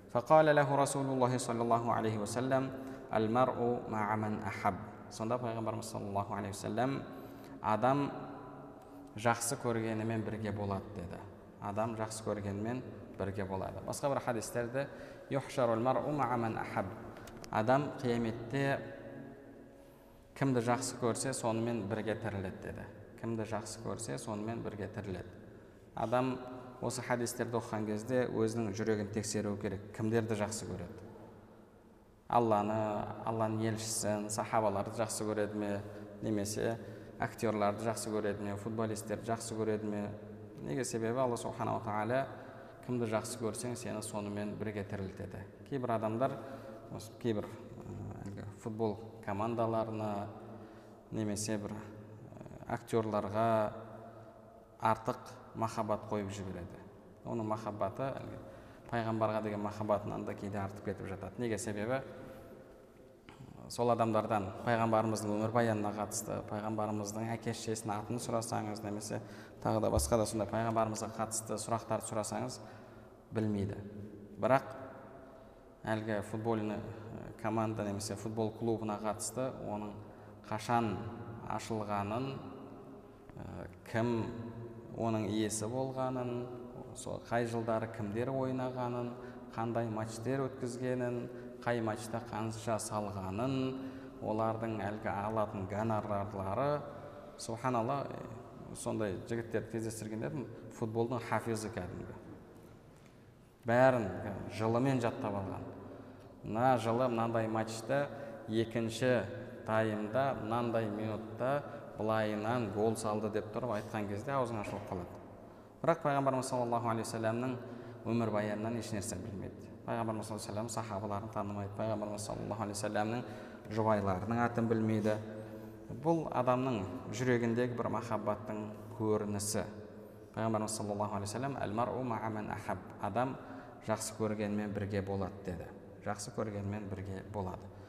فقال له رسول الله صلى الله عليه وسلم المرء مع من أحب. Сонда пайғамбарымыз саллаллаху алейхи вассалам адам жақсы көргенімен бірге болады деді. Адам жақсы көргенімен бірге болады. Басқа бір хадистерде юхшарул мар'у ма'a ман ахаб. Адам қияметте кімді жақсы көрсе, сонымен бірге тіріледі деді. Кімді жақсы көрсе, сонымен бірге тіріледі. Адам осы хадистерді оқыған кезде өзінің жүрегін тексеру керек. Кімдерді жақсы көреді? Алланың елшісін, сахабаларды жақсы көреді ме, немесе актерларды жақсы көреді ме, футболистерді жақсы көреді ме? Неге? Себебі Алла субханала тағала кімді жақсы көрсең, сені сонымен бірге тірілтеді. Кейбір адамдар кейбір футбол командаларына немесе бір актерларға артық махаббат қойып жібереді. Оның махаббаты пайғамбарға деген махаббатынан да кейде артып кетіп жатады. Неге? Себебі сол адамдардан пайғамбарымыздың өмірбаянына қатысты, пайғамбарымыздың әке-шешесінің атын сұрасаңыз, немесе тағы да басқа да сондай пайғамбарымызға қатысты сұрақтарды сұрасаңыз, білмейді. Бірақ әлгі футбольный команда немесе футбол клубына қатысты оның қашан ашылғанын, кім оның иесі болғанын, қай жылдары кімдер ойнағанын, қандай матчтер өткізгенін, қай матчта қанша салғанын, олардың әлгі алатын гонорарлары, субханалла, сондай жігіттерді кездестірген едім, футболдың хафизы кәдімгі. Бәрін жылымен жаттап алған. Мына жылы мынандай матчта екінші таймда мынандай минутта былайынан гол салды деп тұрып айтқан кезде аузың ашылып қалады. Бірақ пайғамбарымыз саллаллаху алейхи вассаламның өмірбаянынан ешнәрсе білмейді. Пайғамбарымыз саллаллаху алейхи вассалам сахабаларын танымайды. Пайғамбарымыз саллаллаху алейхи вассаламның жұбайларының атын білмейді. Бұл адамның жүрегіндегі бір махаббаттың көрінісі. Пайғамбарымыз саллаллаху алейхи вассалам әл-мар'у ма'a ман ахаб. Адам жақсы көргенмен бірге болады деді. Жақсы көргенмен бірге болады.